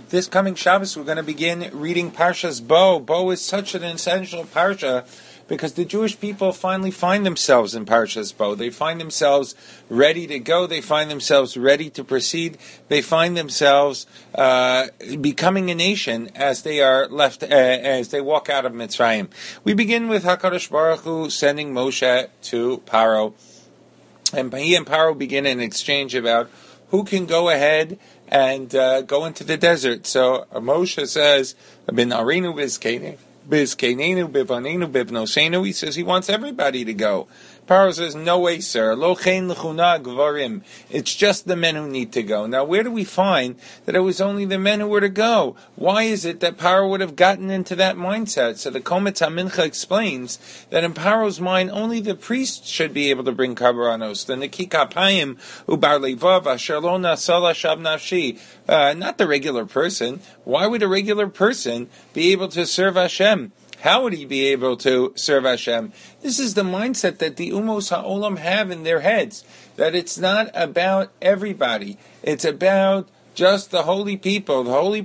This coming Shabbos, we're going to begin reading Parshas Bo. Bo is such an essential parsha because the Jewish people finally find themselves in Parshas Bo. They find themselves ready to go. They find themselves ready to proceed. They find themselves becoming a nation as they are left, as they walk out of Mitzrayim. We begin with HaKadosh Baruch Hu sending Moshe to Paro. And he and Paro begin an exchange about who can go ahead and go into the desert. So Moshe says, "Bin arinu bizkenenu bivanenu bivnosenu." He says he wants everybody to go. Paro says, "No way, sir. Lo chen l'chuna gvarim. It's just the men who need to go." Now, where do we find that it was only the men who were to go? Why is it that Paro would have gotten into that mindset? So the Kometz HaMincha explains that in Paro's mind, only the priests should be able to bring karbanos. The Nekik Apayim ubar levav asher lo nasa l'shav nafshi. Not the regular person. Why would a regular person be able to serve Hashem? How would he be able to serve Hashem? This is the mindset that the Umos HaOlam have in their heads, that it's not about everybody. It's about just the holy people,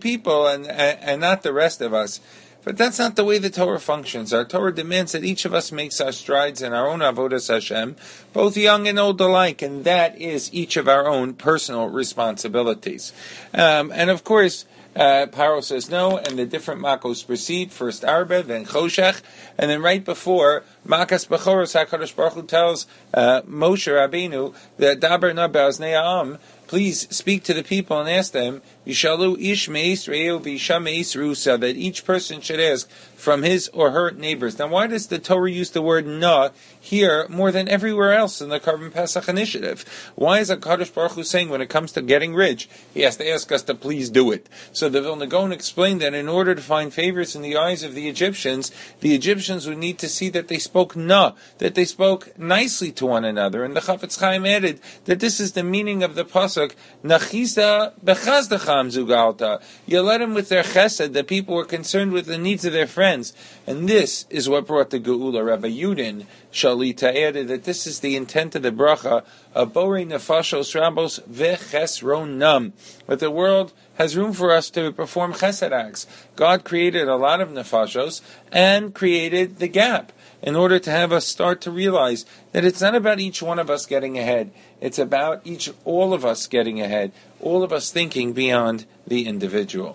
and not the rest of us. But that's not the way the Torah functions. Our Torah demands that each of us makes our strides in our own avodas Hashem, both young and old alike, and that is each of our own personal responsibilities. And of course, Paro says no, and the different makos proceed. First Arba, then Choshech, and then right before Makas Bechoros, HaKadosh Baruch Hu tells Moshe Rabbeinu that Daber na be'aznei ha'am, please speak to the people and ask them, Yishalu ish me'is re'eu v'isha me'is rusa, that each person should ask from his or her neighbors. Now, why does the Torah use the word na here more than everywhere else in the Karban Pesach initiative? Why is HaKadosh Baruch Hu saying when it comes to getting rich, he has to ask us to please do it? So the Vilna Gaon explained that in order to find favors in the eyes of the Egyptians would need to see that they spoke na, that they spoke nicely to one another. And the Chafetz Chaim added that this is the meaning of the pasuk, Nachisa bechazdacham zugalta. You led them with their chesed, the people were concerned with the needs of their friends. And this is what brought the Geula. Rabbi Yudin Shalita added that this is the intent of the bracha of Borei Nefashos Rambos Vechesron Nam, that the world has room for us to perform chesed acts. God created a lot of nefashos and created the gap in order to have us start to realize that it's not about each one of us getting ahead. It's about all of us getting ahead, all of us thinking beyond the individual.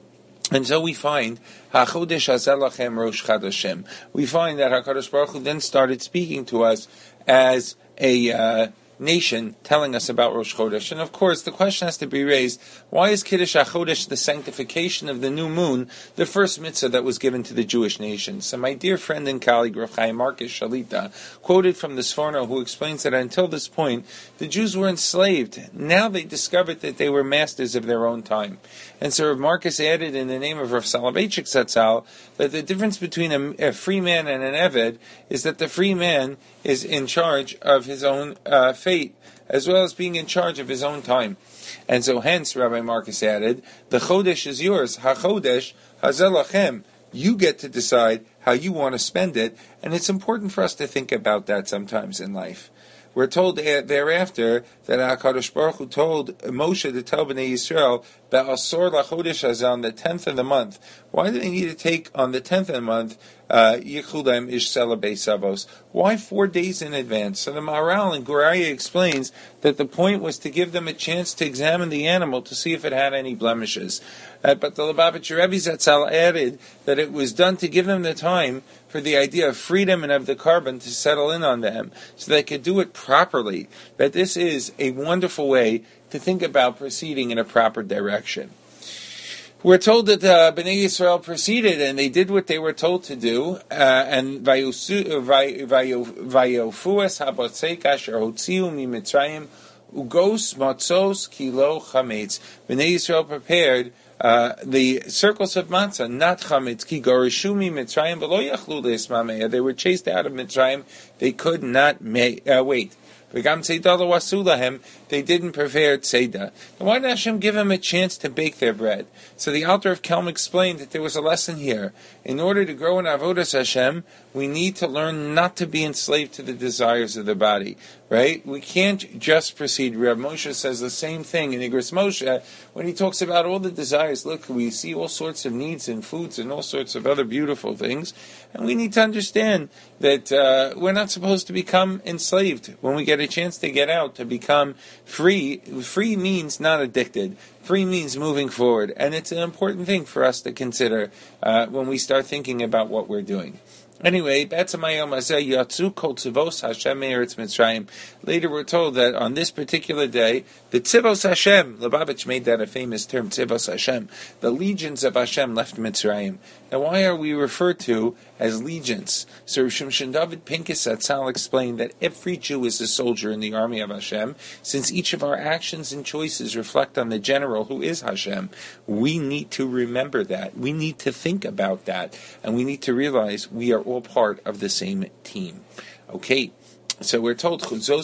And so we find HaChodesh Hazeh Lachem Rosh Chadashim. We find that HaKadosh Baruch Hu then started speaking to us as a nation, telling us about Rosh Chodesh. And of course, the question has to be raised, why is Kiddush HaChodesh, the sanctification of the new moon, the first mitzvah that was given to the Jewish nation? So my dear friend and colleague, Rav Chaim Marcus Shalita, quoted from the Sforno, who explains that until this point, the Jews were enslaved. Now they discovered that they were masters of their own time. And so Rav Marcus added in the name of Rav Soloveitchik Zatzal that the difference between a free man and an Eved is that the free man is in charge of his own fate, as well as being in charge of his own time. And so hence, Rabbi Marcus added, the Chodesh is yours, HaChodesh Hazeh Lachem. You get to decide how you want to spend it, and it's important for us to think about that sometimes in life. We're told thereafter that HaKadosh Baruch Hu told Moshe to tell Bnei Yisrael, Be'asor lachodesh hazeh, on the 10th of the month. Why do they need to take on the 10th of the month, Yichudem Ish Sela Beis Savos? Why 4 days in advance? So the Maharal in Guraya explains that the point was to give them a chance to examine the animal to see if it had any blemishes. But the Lubavitcher Rebbe Zatzal added that it was done to give them the time for the idea of freedom and of the carbon to settle in on them, so they could do it properly. That this is a wonderful way to think about proceeding in a proper direction. We're told that Bnei Yisrael proceeded and they did what they were told to do, and vayofuas habotzei asher hotziu miMitzrayim ugos matzos kilo chametz. Bnei Yisrael prepared the circles of matzah, not chametz, ki gorishumi Mitzrayim v'lo yachlu leismameya. They were chased out of Mitzrayim. They could not wait. They they didn't prepare tzeda. And why did Hashem give them a chance to bake their bread? So the Alter of Kelm explained that there was a lesson here. In order to grow in Avodas Hashem, we need to learn not to be enslaved to the desires of the body, right? We can't just proceed. Reb Moshe says the same thing in Igros Moshe when he talks about all the desires. Look, we see all sorts of needs in foods and all sorts of other beautiful things, and we need to understand that we're not supposed to become enslaved. When we get a chance to get out, to become free, free means not addicted. Free means moving forward, and it's an important thing for us to consider when we start thinking about what we're doing. Anyway, later we're told that on this particular day, the Tzivos Hashem, Lubavitch made that a famous term, Tzivos Hashem, the legions of Hashem left Mitzrayim. Now, why are we referred to as legions? So Shimshon David Pincus Atzal explained that every Jew is a soldier in the army of Hashem, since each of our actions and choices reflect on the general who is Hashem. We need to remember that. We need to think about that. And we need to realize we are all part of the same team. Okay, so we're told,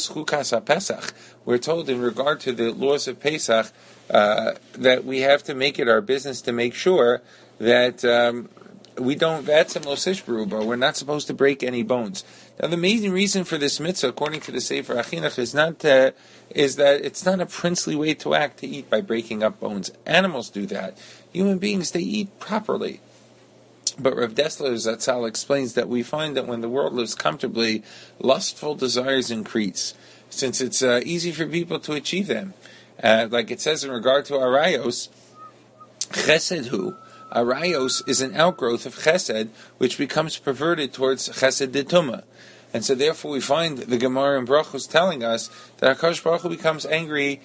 we're told in regard to the laws of Pesach that we have to make it our business to make sure that we don't but we're not supposed to break any bones. Now, the main reason for this mitzvah, according to the Sefer Achinuch, is that it's not a princely way to act to eat by breaking up bones. Animals do that. Human beings, they eat properly. But Rav Dessler Zatzal explains that we find that when the world lives comfortably, lustful desires increase, since it's easy for people to achieve them. Like it says in regard to arayos, chesed hu. Arayos is an outgrowth of chesed, which becomes perverted towards chesed detuma. And so therefore we find the Gemara in Brachos telling us that HaKadosh Baruch Hu becomes angry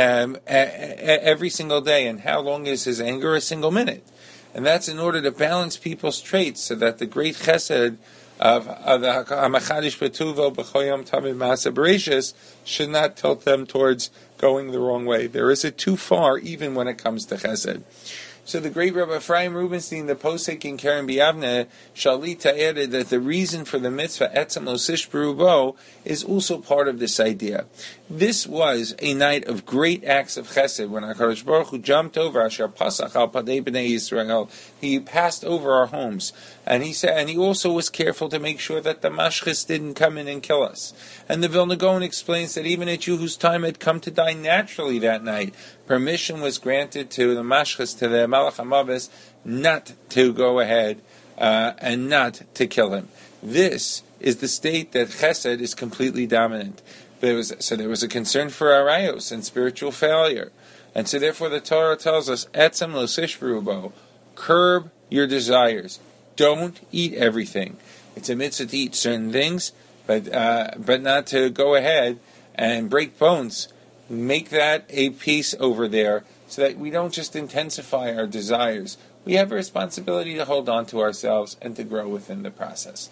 every single day. And how long is his anger? A single minute. And that's in order to balance people's traits so that the great chesed of the Hamachadish Betuvo B'choyam Tamid Ma'aseh Bereshis should not tilt them towards going the wrong way. There is it too far even when it comes to chesed. So the great Rabbi Ephraim Rubinstein, the posek in Karen B'Yavne, Shalita added that the reason for the mitzvah Etzem Lo Sishberu Bo is also part of this idea. This was a night of great acts of chesed when HaKadosh Baruch Hu jumped over Asher Pasach Al Padei B'nei Yisrael. He passed over our homes, and he said, and he also was careful to make sure that the Mashchis didn't come in and kill us. And the Vilna Gaon explains that even a Jew whose time had come to die naturally that night, permission was granted to the Mashchis, to the Malach HaMavis, not to go ahead and not to kill him. This is the state that chesed is completely dominant. There was a concern for arayos and spiritual failure. And so therefore the Torah tells us, Etzem lo sishberu bo, curb your desires. Don't eat everything. It's a mitzvah to eat certain things, but not to go ahead and break bones. Make that a piece over there so that we don't just intensify our desires. We have a responsibility to hold on to ourselves and to grow within the process.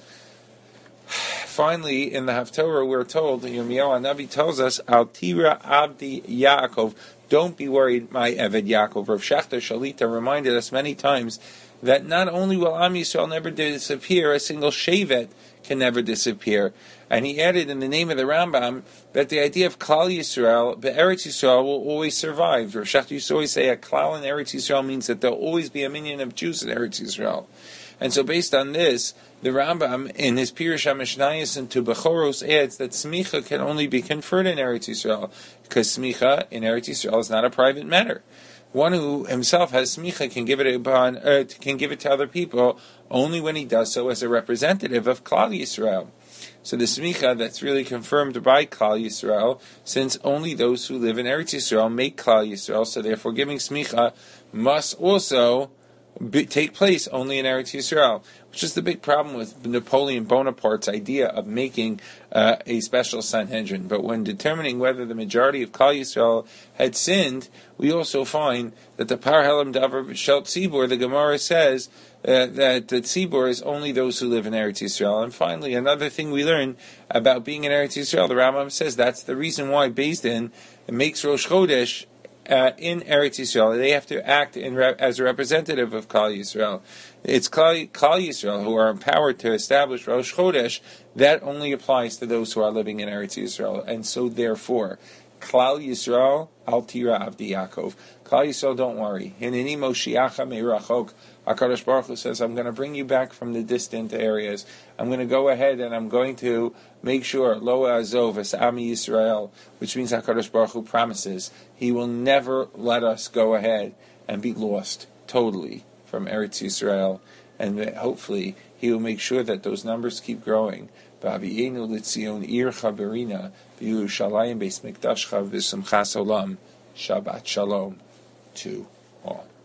Finally, in the Haftorah, we're told, Yirmiyahu Hanavi tells us, Al tira avdi Yaakov, don't be worried, my Eved Yaakov. Rav Shachter Shalita reminded us many times that not only will Am Yisrael never disappear, a single shevet can never disappear. And he added in the name of the Rambam that the idea of Klal Yisrael, the Eretz Yisrael, will always survive. Rav Shachter used to always say a Klal in Eretz Yisrael means that there will always be a minion of Jews in Eretz Yisrael. And so based on this, the Rambam in his Pirush HaMishnayos and to Bechoros adds that smicha can only be conferred in Eretz Yisrael, because smicha in Eretz Yisrael is not a private matter. One who himself has smicha can give it to other people only when he does so as a representative of Klal Yisrael. So the smicha that's really confirmed by Klal Yisrael, since only those who live in Eretz Yisrael make Klal Yisrael, so therefore giving smicha must also take place only in Eretz Yisrael, which is the big problem with Napoleon Bonaparte's idea of making a special Sanhedrin. But when determining whether the majority of Klal Yisrael had sinned, we also find that the Par Helam Davar Shel Tzibur, the Gemara says that the Tzibur is only those who live in Eretz Yisrael. And finally, another thing we learn about being in Eretz Yisrael, the Rambam says that's the reason why Beis Din makes Rosh Chodesh in Eretz Yisrael. They have to act as a representative of Klal Yisrael. It's Klal Yisrael who are empowered to establish Rosh Chodesh. That only applies to those who are living in Eretz Yisrael. And so therefore, Klal Yisrael, Al Tira Avdi Yaakov. Klal Yisrael, don't worry. Hineni Moshiacha Meirachok. HaKadosh Baruch Hu says, I'm going to bring you back from the distant areas. I'm going to go ahead and I'm going to make sure, Lo Azov Es Ami Yisrael, which means HaKadosh Baruch Hu promises, He will never let us go ahead and be lost totally from Eretz Yisrael. And hopefully, He will make sure that those numbers keep growing. V'avienu l'tzion ircha berina, v'Yerushalayim beis mikdashcha v'simchas olam. Shabbat Shalom to all.